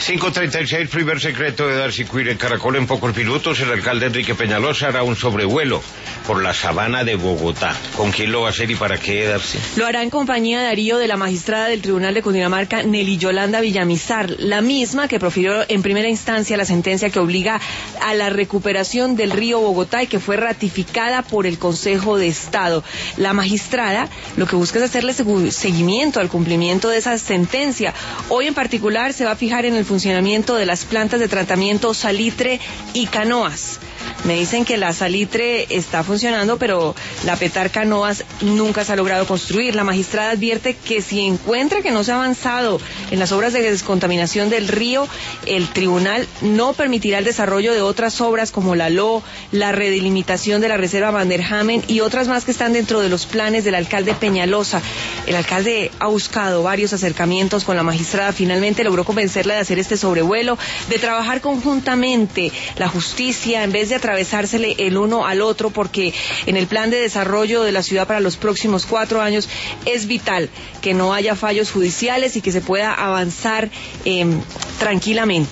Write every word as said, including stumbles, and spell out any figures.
cinco treinta y seis, primer secreto de Darcy Quinn en Caracol. En pocos minutos el alcalde Enrique Peñalosa hará un sobrevuelo por la sabana de Bogotá. ¿Con quién lo va a hacer y para qué, Darcy? Lo hará en compañía, Darío, de la magistrada del Tribunal de Cundinamarca, Nelly Yolanda Villamizar, la misma que profirió en primera instancia la sentencia que obliga a la recuperación del río Bogotá y que fue ratificada por el Consejo de Estado. La magistrada lo que busca es hacerle seguimiento al cumplimiento de esa sentencia. Hoy en particular se va a fijar en el funcionamiento de las plantas de tratamiento Salitre y Canoas. Me dicen que la Salitre está funcionando, pero la Petar Canoas nunca se ha logrado construir. La magistrada advierte que si encuentra que no se ha avanzado en las obras de descontaminación del río, el tribunal no permitirá el desarrollo de otras obras como la L O, la redelimitación de la reserva Van der Hamen y otras más que están dentro de los planes del alcalde Peñalosa. El alcalde ha buscado varios acercamientos con la magistrada, finalmente logró convencerla de hacer este sobrevuelo, de trabajar conjuntamente la justicia en vez de atravesársele el uno al otro, porque en el plan de desarrollo de la ciudad para los próximos cuatro años es vital que no haya fallos judiciales y que se pueda avanzar eh, tranquilamente.